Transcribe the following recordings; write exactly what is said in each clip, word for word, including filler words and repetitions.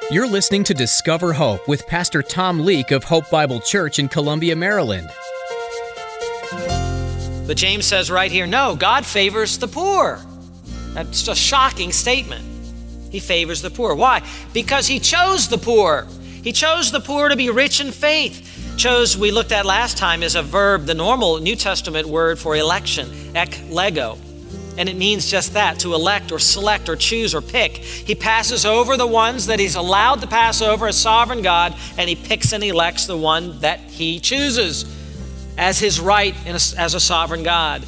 You're listening to Discover Hope with Pastor Tom Leake of Hope Bible Church in Columbia, Maryland. But James says right here, no, God favors the poor. That's a shocking statement. He favors the poor. Why? Because he chose the poor. He chose the poor to be rich in faith. Chose, we looked at last time, is a verb, the normal New Testament word for election, eklego. And it means just that, to elect or select or choose or pick. He passes over the ones that he's allowed to pass over as sovereign God, and he picks and elects the one that he chooses as his right as a sovereign God.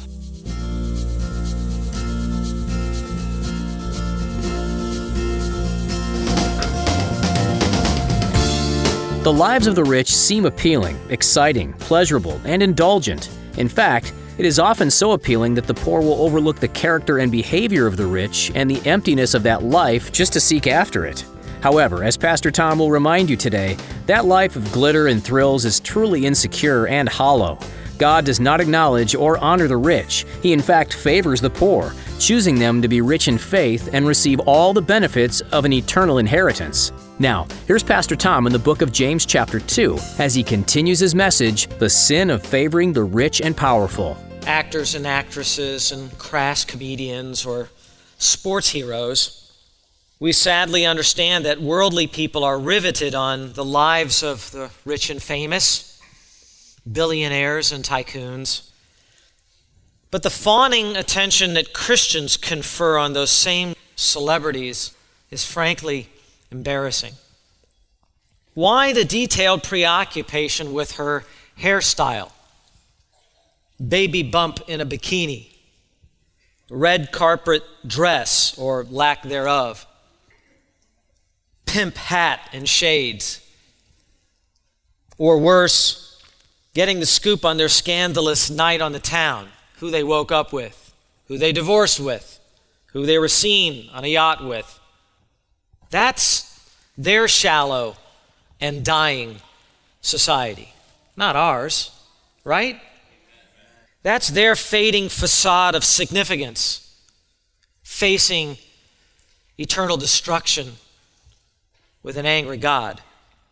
The lives of the rich seem appealing, exciting, pleasurable, and indulgent. In fact, it is often so appealing that the poor will overlook the character and behavior of the rich and the emptiness of that life just to seek after it. However, as Pastor Tom will remind you today, that life of glitter and thrills is truly insecure and hollow. God does not acknowledge or honor the rich. He in fact favors the poor, choosing them to be rich in faith and receive all the benefits of an eternal inheritance. Now, here's Pastor Tom in the book of James chapter two as he continues his message, The Sin of Favoring the Rich and Powerful. Actors and actresses and crass comedians or sports heroes, we sadly understand that worldly people are riveted on the lives of the rich and famous, billionaires and tycoons. But the fawning attention that Christians confer on those same celebrities is frankly embarrassing. Why the detailed preoccupation with her hairstyle? Baby bump in a bikini, red carpet dress or lack thereof, pimp hat and shades, or worse, getting the scoop on their scandalous night on the town, who they woke up with, who they divorced with, who they were seen on a yacht with. That's their shallow and dying society, not ours, right? That's their fading facade of significance, facing eternal destruction with an angry God.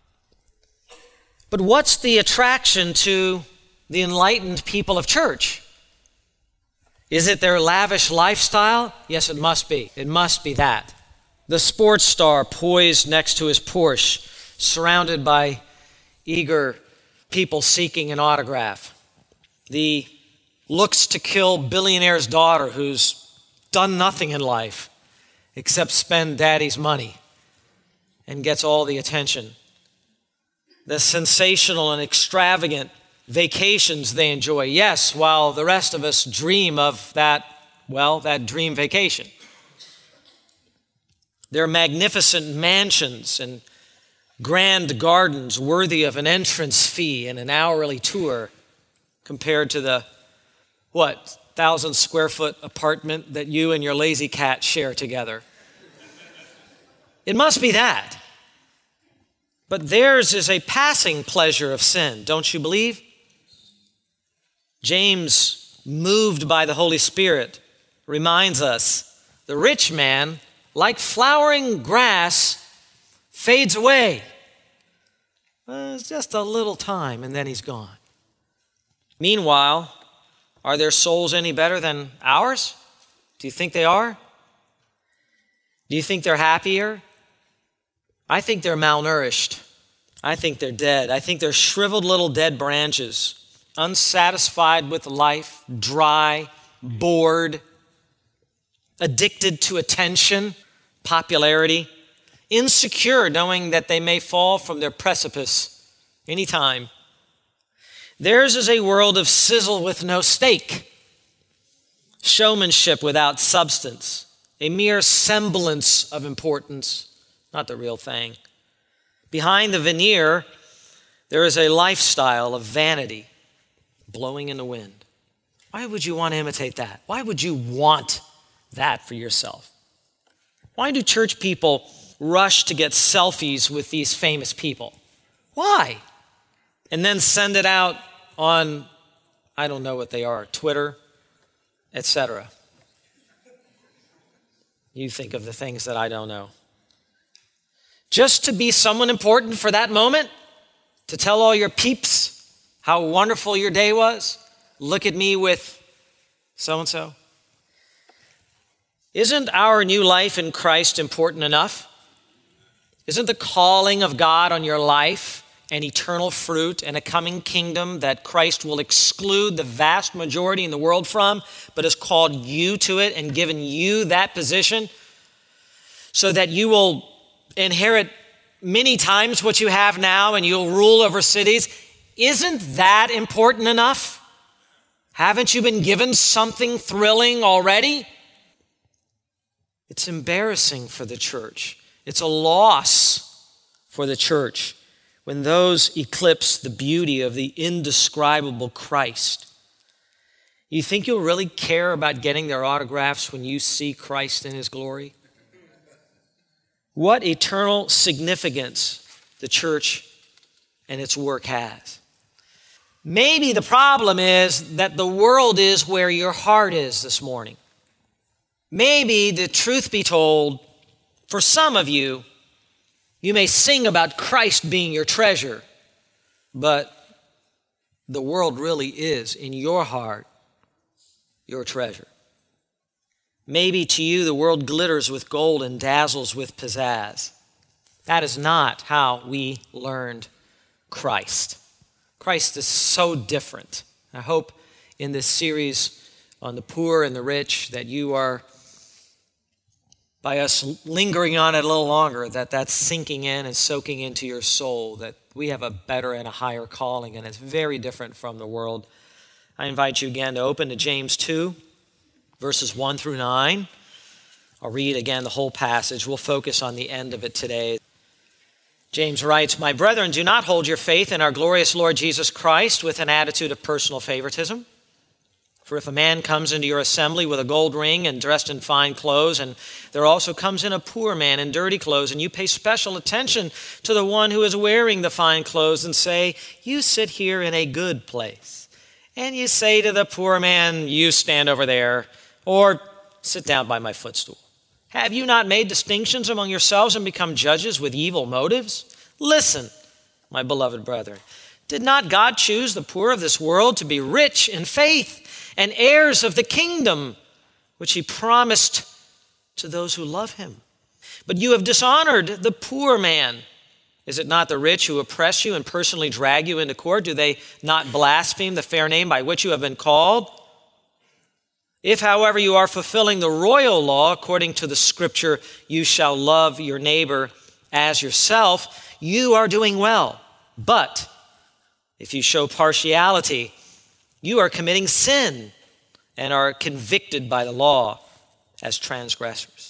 But what's the attraction to the enlightened people of church? Is it their lavish lifestyle? Yes, it must be. It must be that. The sports star poised next to his Porsche, surrounded by eager people seeking an autograph. The looks to kill billionaire's daughter who's done nothing in life except spend daddy's money and gets all the attention. The sensational and extravagant vacations they enjoy, yes, while the rest of us dream of that, well, that dream vacation. Their magnificent mansions and grand gardens worthy of an entrance fee and an hourly tour compared to the, what, thousand square foot apartment that you and your lazy cat share together. It must be that. But theirs is a passing pleasure of sin, don't you believe? James, moved by the Holy Spirit, reminds us the rich man, like flowering grass, fades away. Well, it's just a little time and then he's gone. Meanwhile, are their souls any better than ours? Do you think they are? Do you think they're happier? I think they're malnourished. I think they're dead. I think they're shriveled little dead branches, unsatisfied with life, dry, bored, addicted to attention, popularity, insecure, knowing that they may fall from their precipice anytime. Theirs is a world of sizzle with no steak, showmanship without substance, a mere semblance of importance, not the real thing. Behind the veneer, there is a lifestyle of vanity blowing in the wind. Why would you want to imitate that? Why would you want that for yourself? Why do church people rush to get selfies with these famous people? Why? And then send it out on, I don't know what they are, Twitter, et cetera. You think of the things that I don't know. Just to be someone important for that moment? To tell all your peeps how wonderful your day was? Look at me with so-and-so. Isn't our new life in Christ important enough? Isn't the calling of God on your life an eternal fruit and a coming kingdom that Christ will exclude the vast majority in the world from, but has called you to it and given you that position so that you will inherit many times what you have now and you'll rule over cities? Isn't that important enough? Haven't you been given something thrilling already? It's embarrassing for the church. It's a loss for the church when those eclipse the beauty of the indescribable Christ. You think you'll really care about getting their autographs when you see Christ in his glory? What eternal significance the church and its work has. Maybe the problem is that the world is where your heart is this morning. Maybe, the truth be told, for some of you, you may sing about Christ being your treasure, but the world really is, in your heart, your treasure. Maybe to you the world glitters with gold and dazzles with pizzazz. That is not how we learned Christ. Christ is so different. I hope in this series on the poor and the rich that you are, by us lingering on it a little longer, that that's sinking in and soaking into your soul, that we have a better and a higher calling, and it's very different from the world. I invite you again to open to James two, verses one through nine. I'll read again the whole passage. We'll focus on the end of it today. James writes, "My brethren, do not hold your faith in our glorious Lord Jesus Christ with an attitude of personal favoritism. For if a man comes into your assembly with a gold ring and dressed in fine clothes, and there also comes in a poor man in dirty clothes, and you pay special attention to the one who is wearing the fine clothes and say, 'You sit here in a good place,' and you say to the poor man, 'You stand over there,' or 'Sit down by my footstool,' have you not made distinctions among yourselves and become judges with evil motives? Listen, my beloved brethren, did not God choose the poor of this world to be rich in faith and heirs of the kingdom which he promised to those who love him? But you have dishonored the poor man. Is it not the rich who oppress you and personally drag you into court? Do they not blaspheme the fair name by which you have been called? If, however, you are fulfilling the royal law according to the scripture, 'You shall love your neighbor as yourself,' you are doing well. But if you show partiality, you are committing sin and are convicted by the law as transgressors."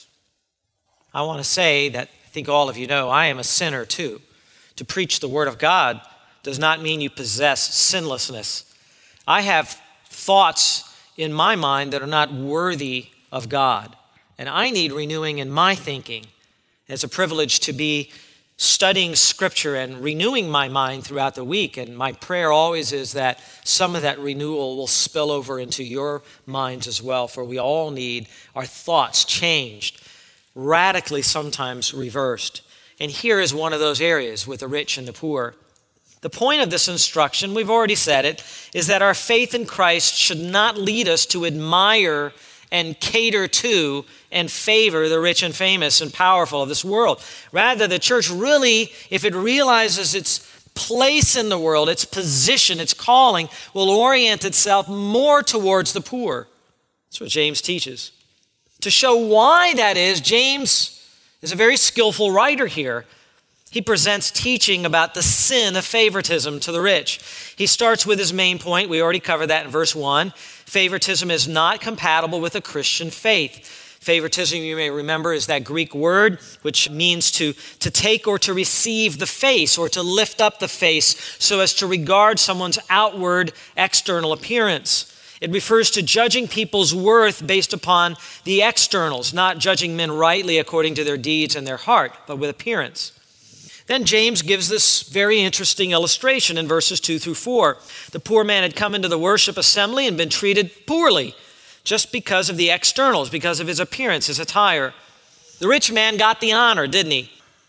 I want to say that I think all of you know I am a sinner too. To preach the word of God does not mean you possess sinlessness. I have thoughts in my mind that are not worthy of God, and I need renewing in my thinking. It's a privilege to be studying scripture and renewing my mind throughout the week, and my prayer always is that some of that renewal will spill over into your minds as well, for we all need our thoughts changed, radically sometimes reversed. And here is one of those areas with the rich and the poor. The point of this instruction, we've already said it, is that our faith in Christ should not lead us to admire and cater to and favor the rich and famous and powerful of this world. Rather, the church really, if it realizes its place in the world, its position, its calling, will orient itself more towards the poor. That's what James teaches. To show why that is, James is a very skillful writer here. He presents teaching about the sin of favoritism to the rich. He starts with his main point. We already covered that in verse one. Favoritism is not compatible with a Christian faith. Favoritism, you may remember, is that Greek word which means to, to take or to receive the face or to lift up the face so as to regard someone's outward external appearance. It refers to judging people's worth based upon the externals, not judging men rightly according to their deeds and their heart, but with appearance. Then James gives this very interesting illustration in verses two through four. The poor man had come into the worship assembly and been treated poorly just because of the externals, because of his appearance, his attire. The rich man got the honor, didn't he?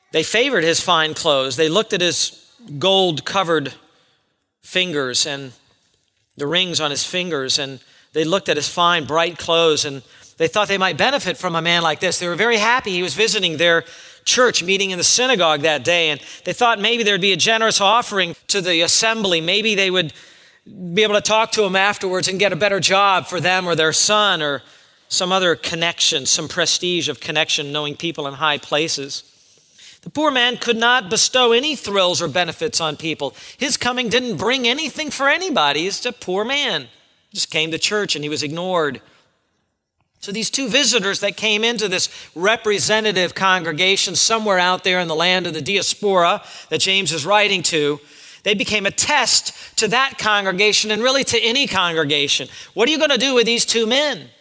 They favored his fine clothes. They looked at his gold-covered fingers and the rings on his fingers, and they looked at his fine, bright clothes, and they thought they might benefit from a man like this. They were very happy he was visiting their church, meeting in the synagogue that day, and they thought maybe there'd be a generous offering to the assembly. Maybe they would be able to talk to him afterwards and get a better job for them or their son or some other connection, some prestige of connection, knowing people in high places. The poor man could not bestow any thrills or benefits on people. His coming didn't bring anything for anybody. He's a poor man. He just came to church and he was ignored. So these two visitors that came into this representative congregation somewhere out there in the land of the diaspora that James is writing to, they became a test to that congregation and really to any congregation. What are you going to do with these two men? You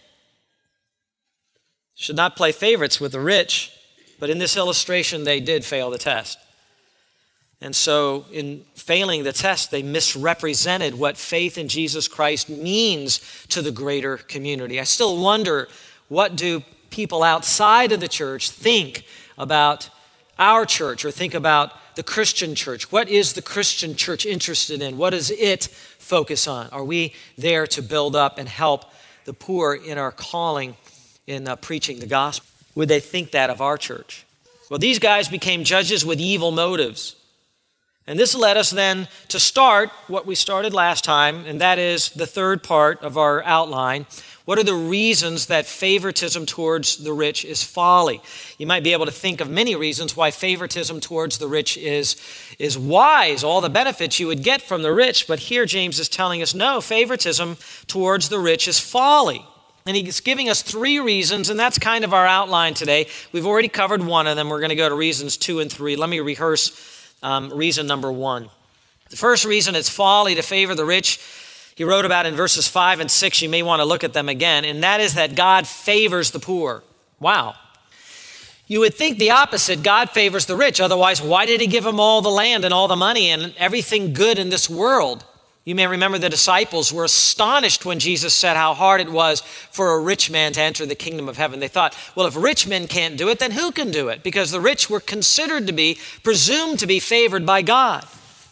should not play favorites with the rich, but in this illustration, they did fail the test. And so in failing the test, they misrepresented what faith in Jesus Christ means to the greater community. I still wonder, what do people outside of the church think about our church or think about the Christian church? What is the Christian church interested in? What does it focus on? Are we there to build up and help the poor in our calling in uh, preaching the gospel? Would they think that of our church? Well, these guys became judges with evil motives. And this led us then to start what we started last time, and that is the third part of our outline. What are the reasons that favoritism towards the rich is folly? You might be able to think of many reasons why favoritism towards the rich is, is wise, all the benefits you would get from the rich. But here James is telling us, no, favoritism towards the rich is folly. And he's giving us three reasons, and that's kind of our outline today. We've already covered one of them. We're going to go to reasons two and three. Let me rehearse um, reason number one. The first reason it's folly to favor the rich, he wrote about in verses five and six. You may want to look at them again, and that is that God favors the poor. Wow. You would think the opposite. God favors the rich. Otherwise, why did he give them all the land and all the money and everything good in this world? You may remember the disciples were astonished when Jesus said how hard it was for a rich man to enter the kingdom of heaven. They thought, well, if rich men can't do it, then who can do it? Because the rich were considered to be, presumed to be favored by God.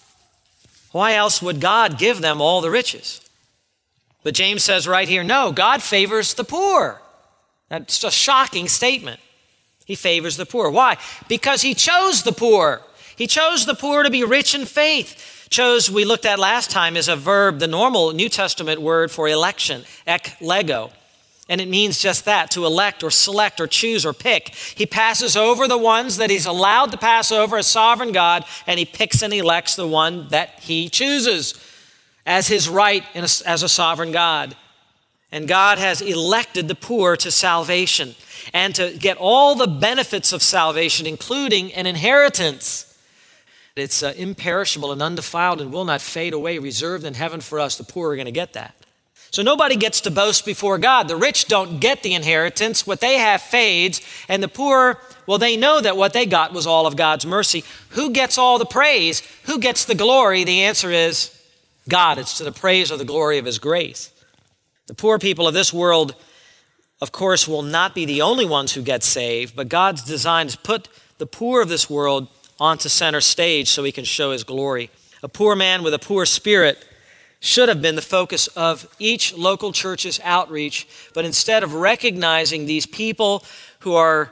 Why else would God give them all the riches? But James says right here, no, God favors the poor. That's a shocking statement. He favors the poor. Why? Because he chose the poor. He chose the poor to be rich in faith. Chose, we looked at last time, is a verb, the normal New Testament word for election, eklego. And it means just that, to elect or select or choose or pick. He passes over the ones that he's allowed to pass over as sovereign God, and he picks and elects the one that he chooses as his right in a, as a sovereign God. And God has elected the poor to salvation and to get all the benefits of salvation, including an inheritance. It's uh, imperishable and undefiled and will not fade away, reserved in heaven for us. The poor are going to get that. So nobody gets to boast before God. The rich don't get the inheritance. What they have fades. And the poor, well, they know that what they got was all of God's mercy. Who gets all the praise? Who gets the glory? The answer is God. It's to the praise or the glory of his grace. The poor people of this world, of course, will not be the only ones who get saved, but God's design is put the poor of this world onto center stage so he can show his glory. A poor man with a poor spirit should have been the focus of each local church's outreach, but instead of recognizing these people who are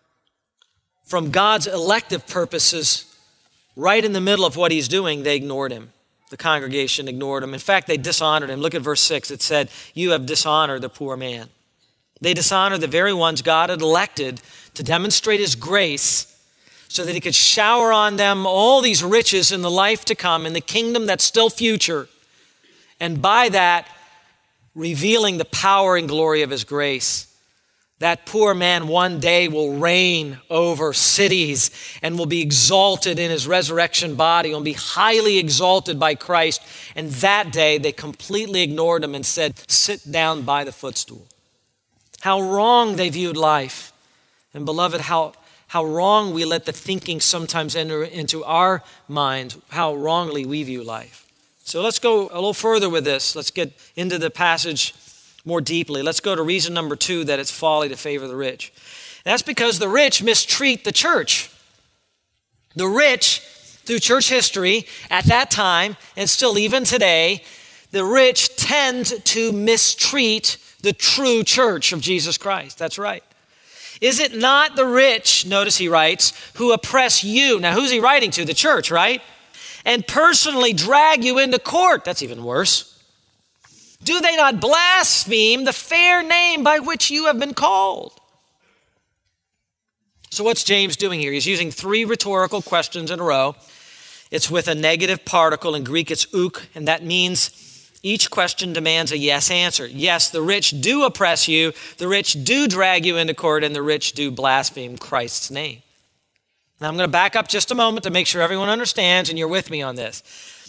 from God's elective purposes right in the middle of what he's doing, they ignored him. The congregation ignored him. In fact, they dishonored him. Look at verse six. It said, you have dishonored the poor man. They dishonored the very ones God had elected to demonstrate his grace so that he could shower on them all these riches in the life to come, in the kingdom that's still future. And by that, revealing the power and glory of his grace. That poor man one day will reign over cities and will be exalted in his resurrection body, will be highly exalted by Christ. And that day, they completely ignored him and said, sit down by the footstool. How wrong they viewed life. And beloved, how How wrong we let the thinking sometimes enter into our minds, how wrongly we view life. So let's go a little further with this. Let's get into the passage more deeply. Let's go to reason number two, that it's folly to favor the rich. And that's because the rich mistreat the church. The rich, through church history at that time, and still even today, the rich tend to mistreat the true church of Jesus Christ. That's right. Is it not the rich, notice he writes, who oppress you? Now, who's he writing to? The church, right? And personally drag you into court. That's even worse. Do they not blaspheme the fair name by which you have been called? So what's James doing here? He's using three rhetorical questions in a row. It's with a negative particle. In Greek, it's uk, and that means each question demands a yes answer. Yes, the rich do oppress you, the rich do drag you into court, and the rich do blaspheme Christ's name. Now I'm going to back up just a moment to make sure everyone understands and you're with me on this.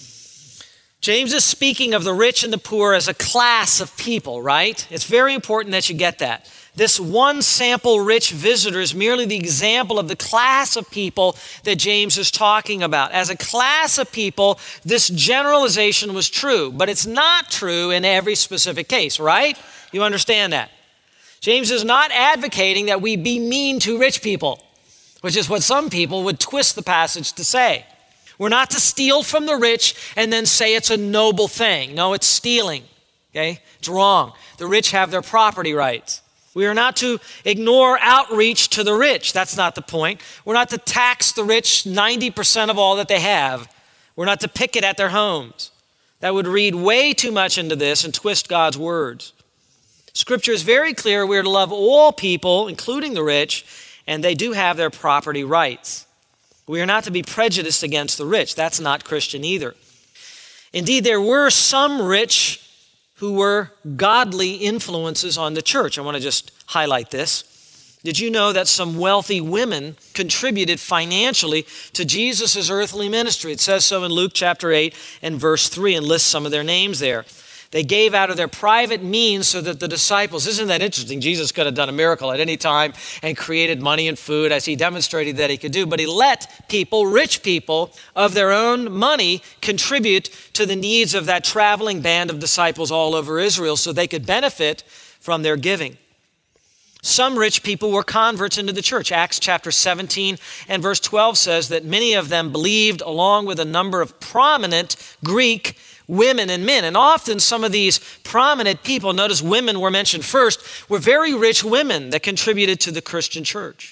James is speaking of the rich and the poor as a class of people, right? It's very important that you get that. This one sample rich visitor is merely the example of the class of people that James is talking about. As a class of people, this generalization was true, but it's not true in every specific case, right? You understand that? James is not advocating that we be mean to rich people, which is what some people would twist the passage to say. We're not to steal from the rich and then say it's a noble thing. No, it's stealing, okay? It's wrong. The rich have their property rights. We are not to ignore outreach to the rich. That's not the point. We're not to tax the rich ninety percent of all that they have. We're not to picket at their homes. That would read way too much into this and twist God's words. Scripture is very clear. We're to love all people, including the rich, and they do have their property rights. We are not to be prejudiced against the rich. That's not Christian either. Indeed, there were some rich who were godly influences on the church. I want to just highlight this. Did you know that some wealthy women contributed financially to Jesus' earthly ministry? It says so in Luke chapter eight and verse three and lists some of their names there. They gave out of their private means so that the disciples, isn't that interesting? Jesus could have done a miracle at any time and created money and food as he demonstrated that he could do, but he let people, rich people, of their own money contribute to the needs of that traveling band of disciples all over Israel so they could benefit from their giving. Some rich people were converts into the church. Acts chapter seventeen and verse twelve says that many of them believed along with a number of prominent Greek women and men. And often some of these prominent people, notice women were mentioned first, were very rich women that contributed to the Christian church.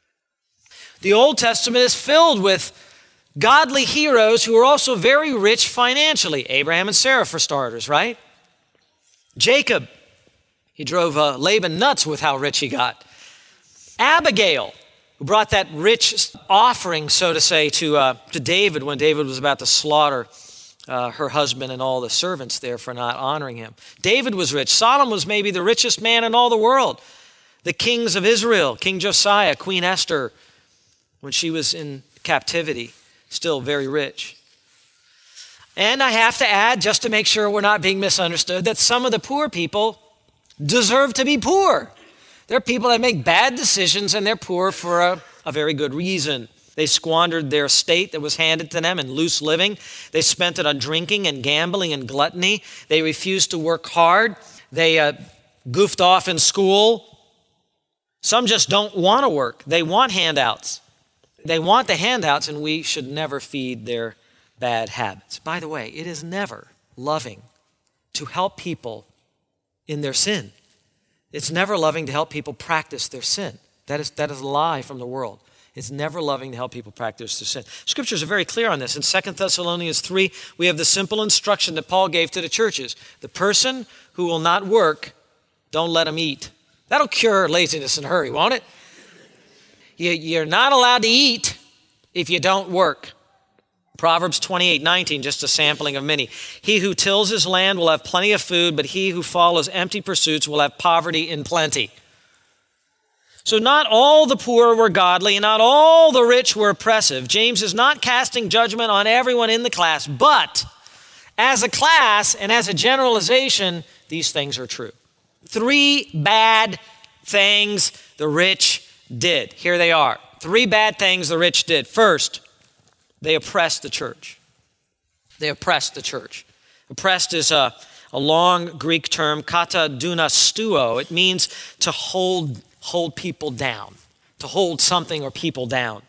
The Old Testament is filled with godly heroes who were also very rich financially. Abraham and Sarah, for starters, right? Jacob, he drove uh, Laban nuts with how rich he got. Abigail, who brought that rich offering, so to say, to, uh, to David when David was about to slaughter Uh, her husband and all the servants there for not honoring him. David was rich. Solomon was maybe the richest man in all the world. The kings of Israel, King Josiah, Queen Esther, when she was in captivity, still very rich. And I have to add, just to make sure we're not being misunderstood, that some of the poor people deserve to be poor. There are people that make bad decisions and they're poor for a, a very good reason. They squandered their estate that was handed to them in loose living. They spent it on drinking and gambling and gluttony. They refused to work hard. They uh, goofed off in school. Some just don't want to work. They want handouts. They want the handouts, and we should never feed their bad habits. By the way, it is never loving to help people in their sin. It's never loving to help people practice their sin. That is, that is a lie from the world. It's never loving to help people practice their sin. Scriptures are very clear on this. In Second Thessalonians three, we have the simple instruction that Paul gave to the churches. The person who will not work, don't let him eat. That'll cure laziness in a hurry, won't it? You, you're not allowed to eat if you don't work. Proverbs twenty-eight nineteen, just a sampling of many. He who tills his land will have plenty of food, but he who follows empty pursuits will have poverty in plenty. So not all the poor were godly, and not all the rich were oppressive. James is not casting judgment on everyone in the class, but as a class and as a generalization, these things are true. Three bad things the rich did. Here they are. Three bad things the rich did. First, they oppressed the church. They oppressed the church. Oppressed is a, a long Greek term, kata dunastuo. It means to hold hold people down, to hold something or people down.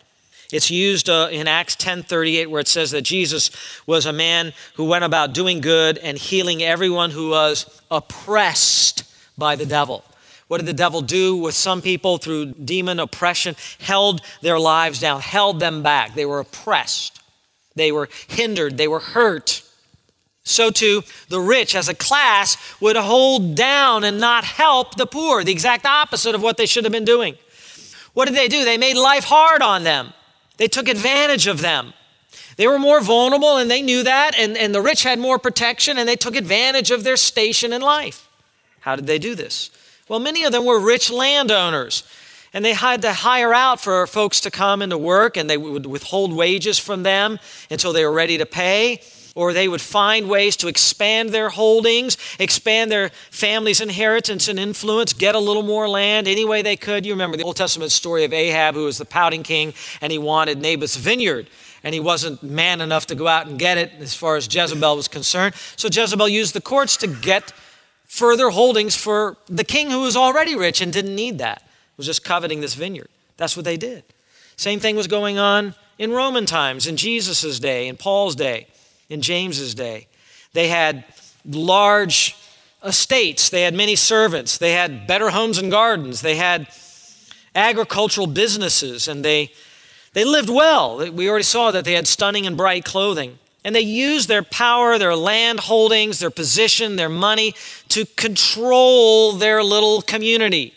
It's used uh, in Acts ten thirty-eight, where it says that Jesus was a man who went about doing good and healing everyone who was oppressed by the devil. What did the devil do with some people through demon oppression? Held their lives down, held them back. They were oppressed. They were hindered. They were hurt. So too, the rich as a class would hold down and not help the poor, the exact opposite of what they should have been doing. What did they do? They made life hard on them. They took advantage of them. They were more vulnerable and they knew that, and, and the rich had more protection and they took advantage of their station in life. How did they do this? Well, many of them were rich landowners, and they had to hire out for folks to come into work, and they would withhold wages from them until they were ready to pay, or they would find ways to expand their holdings, expand their family's inheritance and influence, get a little more land any way they could. You remember the Old Testament story of Ahab, who was the pouting king, and he wanted Naboth's vineyard, and he wasn't man enough to go out and get it as far as Jezebel was concerned. So Jezebel used the courts to get further holdings for the king who was already rich and didn't need that, was just coveting this vineyard. That's what they did. Same thing was going on in Roman times, in Jesus' day, in Paul's day, in James's day. They had large estates. They had many servants. They had better homes and gardens. They had agricultural businesses, and they, they lived well. We already saw that they had stunning and bright clothing. And they used their power, their land holdings, their position, their money to control their little community.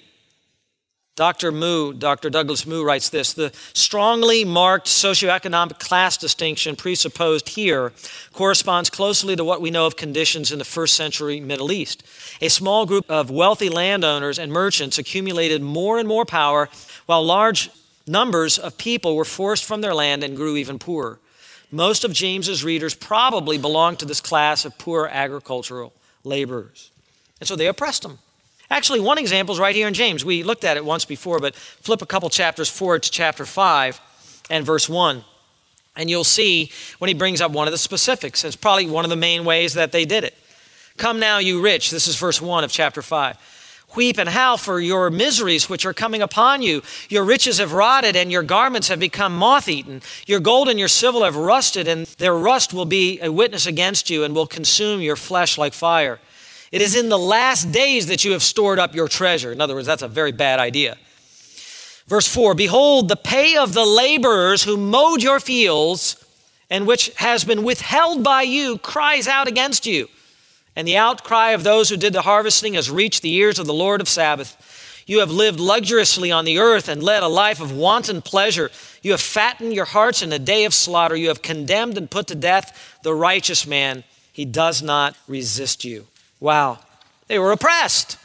Doctor Moo, Doctor Douglas Moo writes this: the strongly marked socioeconomic class distinction presupposed here corresponds closely to what we know of conditions in the first century Middle East. A small group of wealthy landowners and merchants accumulated more and more power, while large numbers of people were forced from their land and grew even poorer. Most of James's readers probably belonged to this class of poor agricultural laborers. And so they oppressed them. Actually, one example is right here in James. We looked at it once before, but flip a couple chapters forward to chapter five and verse one. And you'll see when he brings up one of the specifics. It's probably one of the main ways that they did it. Come now, you rich. This is verse one of chapter five. Weep and howl for your miseries which are coming upon you. Your riches have rotted and your garments have become moth-eaten. Your gold and your silver have rusted, and their rust will be a witness against you and will consume your flesh like fire. It is in the last days that you have stored up your treasure. In other words, that's a very bad idea. Verse four, behold, the pay of the laborers who mowed your fields and which has been withheld by you cries out against you. And the outcry of those who did the harvesting has reached the ears of the Lord of Sabbath. You have lived luxuriously on the earth and led a life of wanton pleasure. You have fattened your hearts in the day of slaughter. You have condemned and put to death the righteous man. He does not resist you. Wow. They were oppressed.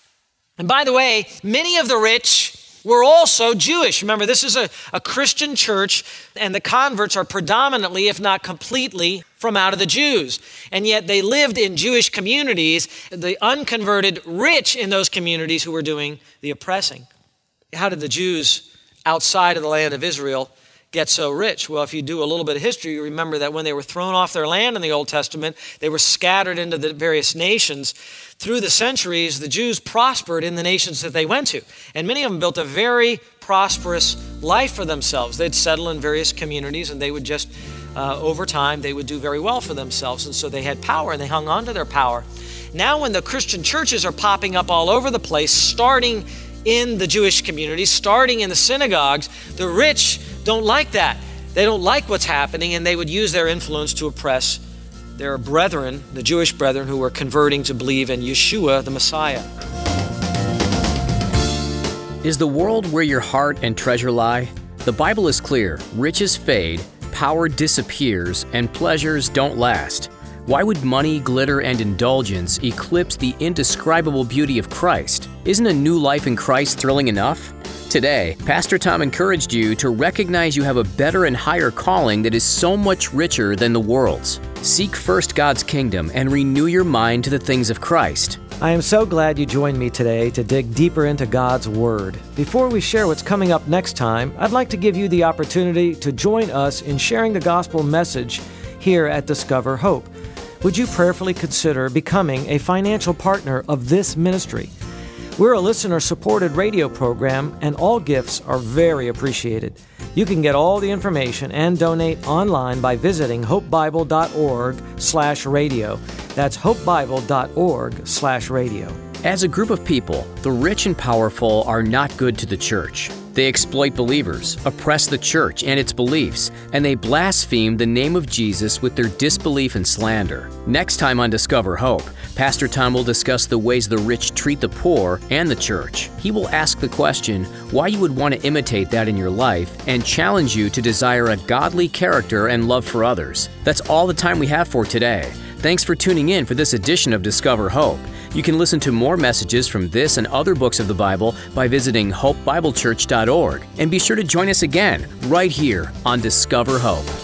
And by the way, many of the rich were also Jewish. Remember, this is a, a Christian church, and the converts are predominantly, if not completely, from out of the Jews. And yet they lived in Jewish communities, the unconverted rich in those communities who were doing the oppressing. How did the Jews outside of the land of Israel get so rich? Well, if you do a little bit of history, you remember that when they were thrown off their land in the Old Testament, they were scattered into the various nations. Through the centuries, the Jews prospered in the nations that they went to. And many of them built a very prosperous life for themselves. They'd settle in various communities, and they would just, uh, over time, they would do very well for themselves. And so they had power, and they hung on to their power. Now when the Christian churches are popping up all over the place, starting in the Jewish communities, starting in the synagogues, the rich don't like that. They don't like what's happening, and they would use their influence to oppress their brethren, the Jewish brethren who were converting to believe in Yeshua, the Messiah. Is the world where your heart and treasure lie? The Bible is clear. Riches fade, power disappears, and pleasures don't last. Why would money, glitter, and indulgence eclipse the indescribable beauty of Christ? Isn't a new life in Christ thrilling enough? Today, Pastor Tom encouraged you to recognize you have a better and higher calling that is so much richer than the world's. Seek first God's kingdom and renew your mind to the things of Christ. I am so glad you joined me today to dig deeper into God's Word. Before we share what's coming up next time, I'd like to give you the opportunity to join us in sharing the gospel message here at Discover Hope. Would you prayerfully consider becoming a financial partner of this ministry? We're a listener-supported radio program, and all gifts are very appreciated. You can get all the information and donate online by visiting hopebible.org slash radio. That's hopebible.org slash radio. As a group of people, the rich and powerful are not good to the church. They exploit believers, oppress the church and its beliefs, and they blaspheme the name of Jesus with their disbelief and slander. Next time on Discover Hope, Pastor Tom will discuss the ways the rich treat the poor and the church. He will ask the question why you would want to imitate that in your life and challenge you to desire a godly character and love for others. That's all the time we have for today. Thanks for tuning in for this edition of Discover Hope. You can listen to more messages from this and other books of the Bible by visiting hope bible church dot org. And be sure to join us again right here on Discover Hope.